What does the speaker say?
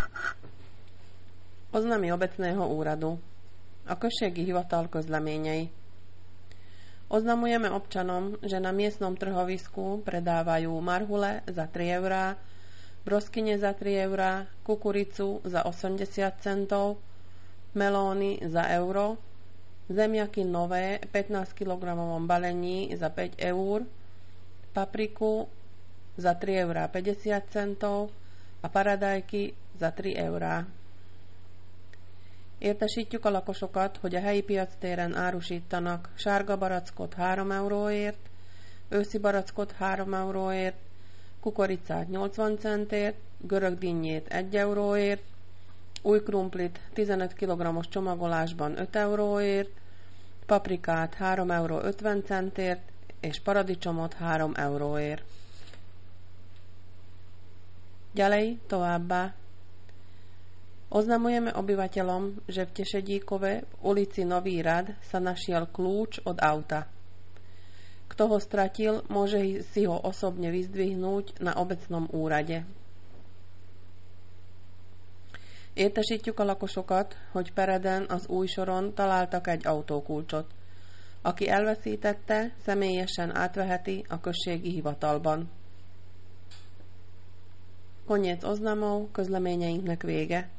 Oznámy obecného úradu. A községi hivatal közleményei. Oznamujeme občanom, že na miestnom trhovisku predávajú marhule za 3 eurá, broskyne za 3 eurá, kukuricu za 80 centov, melóny za euro, zemiaky nové v 15 kg balení za 5 eur, papriku za 3 eurá 50 centov a paradajky za 3 eurá. Értesítjük a lakosokat, hogy a helyi piactéren árusítanak sárga barackot 3 euróért, őszi barackot 3 euróért, kukoricát 80 centért, görög dinnyét 1 euróért, új krumplit 15 kg-os csomagolásban 5 euróért, paprikát 3 euró 50 centért, és paradicsomot 3 euróért. Ďalej, továbbá. Oznamujeme obyvateľom, že v Tešedíkove v ulici Nový rad sa našiel kľúč od auta. Kto ho stratil, môže si ho osobne vyzdvihnúť na obecnom úrade. Értesítjük a lakosokat, hogy Pereden az új soron találtak egy autókulcsot. Aki elveszítette, személyesen átveheti a községi hivatalban. Koniec oznamov, közleményeinknek vége.